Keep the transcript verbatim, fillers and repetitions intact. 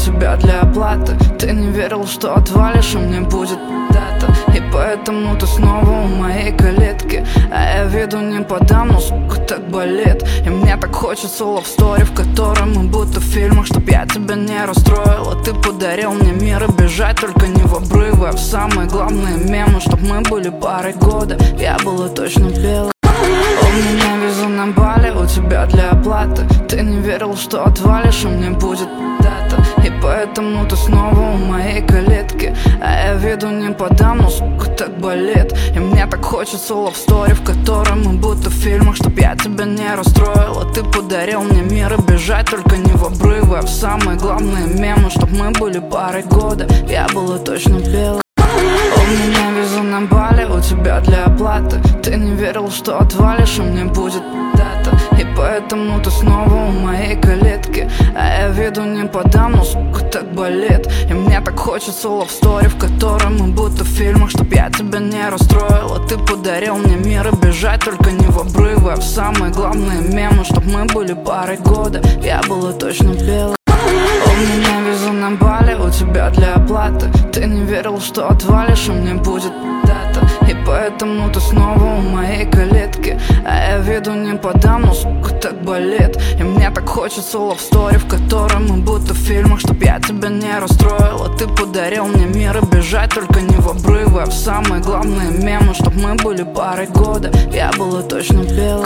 тебя для оплаты. Ты не верил, что отвалишь, и мне будет дата. И поэтому ты снова у моей калитки. А я виду не подам, но сука так болит. И мне так хочется love story, в котором мы будто в фильмах, чтоб я тебя не расстроила. Ты подарил мне мир и бежать только не в обрывы, а в самые главные мемы, чтоб мы были парой года. Я была точно белой. У меня виза на Бали, у тебя для оплаты. Ты не верил, что отвалишь, и мне будет дата. И поэтому ты снова у моей калитки. А я виду не подам, но сука так болит. И мне так хочется love story, в котором мы будто в фильмах, чтоб я тебя не расстроила. Ты подарил мне мир и бежать только не в обрывы, а в самые главные мемы, чтоб мы были парой года. Я была точно белой. У меня виза на Бали, у тебя для оплаты. Ты не верил, что отвалишь, и мне будет дата. И поэтому ты снова у моей калитки. А я виду не подам, но сука так болит. И мне так хочется love story, в котором мы будто в фильмах, чтоб я тебя не расстроила. Ты подарил мне мир и бежать только не в обрывы, а в самые главные мемы, чтоб мы были парой года. Я была точно белой. У меня виза на Бали, у тебя для оплаты. Ты не верил, что отвалишь, и мне будет дата. И поэтому ты снова у моей калитки. А я виду не подам, но сука так болит. И мне так хочется love story, в котором мы будто в фильмах, чтоб я тебя не расстроила. Ты подарил мне мир и бежать только не в обрывы, а в самые главные мемы, чтоб мы были парой года. Я была точно белой.